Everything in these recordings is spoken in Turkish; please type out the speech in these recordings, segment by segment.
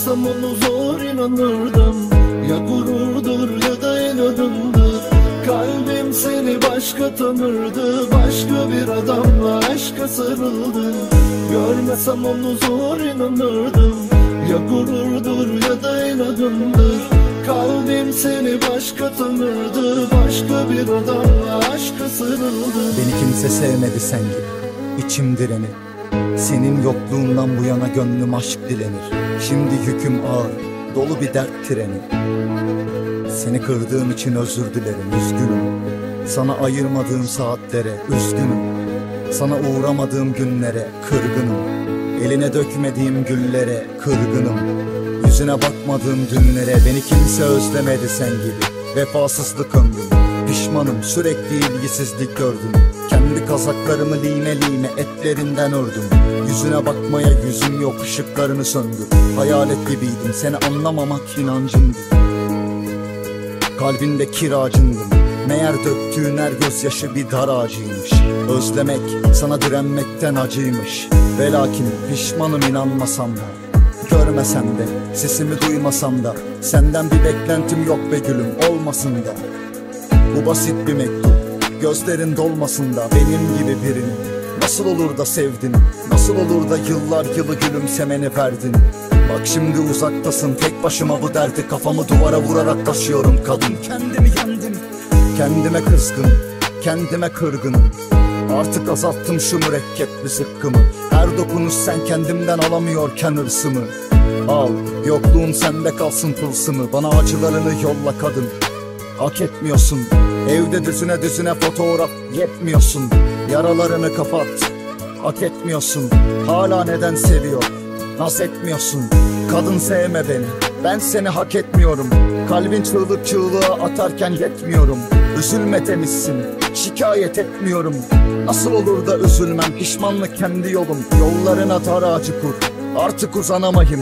Görmesem onu zor inanırdım. Ya gururdur ya da inadımdır. Kalbim seni başka tanırdı. Başka bir adamla aşka sarıldı. Görmesem onu zor inanırdım. Ya gururdur ya da inadımdır. Kalbim seni başka tanırdı. Başka bir adamla aşka sarıldı. Beni kimse sevmedi sen gibi, içim direnir. Senin yokluğundan bu yana gönlüm aşk dilenir. Şimdi yüküm ağır, dolu bir dert treni. Seni kırdığım için özür dilerim, üzgünüm. Sana ayırmadığım saatlere üzgünüm. Sana uğramadığım günlere kırgınım. Eline dökmediğim güllere kırgınım. Yüzüne bakmadığım dünlere beni kimse özlemedi sen gibi. Vefasızlık ömrüm, pişmanım, sürekli ilgisizlik gördüm. Kendi kazaklarımı lime lime etlerinden ördüm. Yüzüne bakmaya yüzüm yok, ışıklarını söndür. Hayalet gibiydim, seni anlamamak inancımdı. Kalbinde kiracındım. Meğer döktüğün her gözyaşı bir dar ağacıymış. Özlemek sana direnmekten acıymış. Ve lakin pişmanım inanmasam da. Görmesem de, sesimi duymasam da. Senden bir beklentim yok be gülüm, olmasın da. Bu basit bir mektup, gözlerin dolmasın da. Benim gibi birini nasıl olur da sevdin? Nasıl olur da yıllar yılı gülümsemeni verdin? Bak şimdi uzaktasın, tek başıma bu derdi kafamı duvara vurarak taşıyorum kadın. Kendimi yendim, kendime kızgın, kendime kırgınım. Artık azalttım şu mürekkepli zıkkımı. Her dokunuş sen kendimden alamıyorken hırsımı. Al, yokluğun sende kalsın tılsımı. Bana acılarını yolla kadın, hak etmiyorsun. Evde düzüne düzüne fotoğraf yetmiyorsun. Yaralarını kapat, hak etmiyorsun. Hala neden seviyor, naz etmiyorsun. Kadın sevme beni, ben seni hak etmiyorum. Kalbin çığlık çığlığa atarken yetmiyorum. Üzülme demişsin, şikayet etmiyorum. Nasıl olur da üzülmem, pişmanlık kendi yolum. Yollarına dar ağacı kur, artık uzanamayım.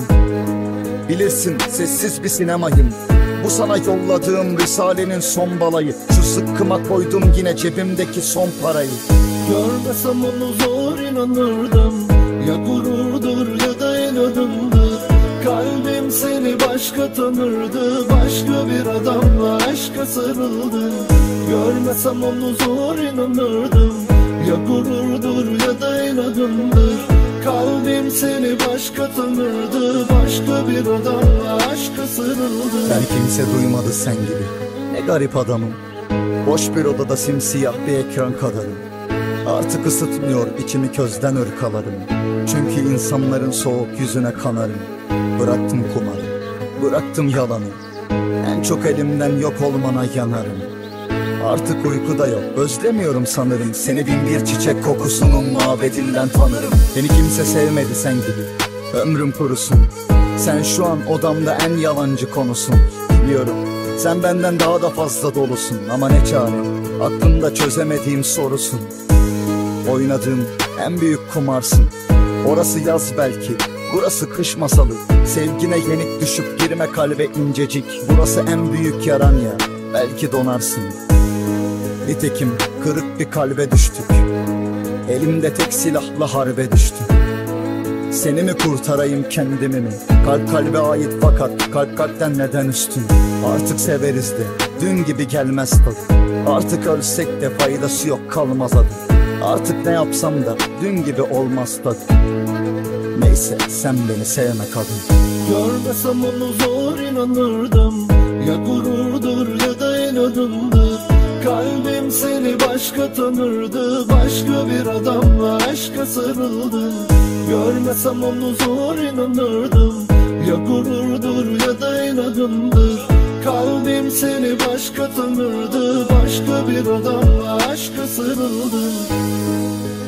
Bilirsin sessiz bir sinemayım. Bu sana yolladığım risalenin son balayı. Şu sıkkıma koydum yine cebimdeki son parayı. Görmesem onu zor inanırdım. Ya gururdur ya da inadımdır. Kalbim seni başka tanırdı. Başka bir adamla aşka sarıldı. Görmesem onu zor inanırdım. Ya gururdur ya da inadımdır. Kalbim seni başka tanırdı. Başka bir adamla aşka sarıldı. Ben kimse duymadı sen gibi, ne garip adamım. Boş bir odada simsiyah bir ekran kadarım. Artık ısıtmıyor içimi közden ırkalarım. Çünkü insanların soğuk yüzüne kanarım. Bıraktım kumarı, bıraktım yalanı. En çok elimden yok olmana yanarım. Artık uyku da yok, özlemiyorum sanırım. Seni bin bir çiçek kokusunun mabedinden tanırım. Beni kimse sevmedi sen gibi, ömrüm kurusun. Sen şu an odamda en yalancı konusun. Biliyorum sen benden daha da fazla dolusun. Ama ne çare, aklımda çözemediğim sorusun. Oynadığım en büyük kumarsın. Orası yaz belki, burası kış masalı. Sevgine yenik düşüp girme kalbe incecik. Burası en büyük yaran ya, belki donarsın. Nitekim kırık bir kalbe düştük. Elimde tek silahla harbe düştüm. Seni mi kurtarayım kendimi mi? Kalp kalbe ait fakat kalp kalpten neden üstün? Artık severiz de dün gibi gelmez tadı. Artık ölsek de faydası yok, kalmaz adı. Artık ne yapsam da dün gibi olmaz tadı. Neyse sen beni sevme kadın. Görmesem onu zor inanırdım. Ya gururdur ya da inadımdır. Kalbim seni başka tanırdı. Başka bir adamla aşka sarıldı. Görmesem onu zor inanırdım. Ya gururdur ya da inadımdır. Kalbim seni başka tanırdı. Başka bir adamla aşka sarıldı.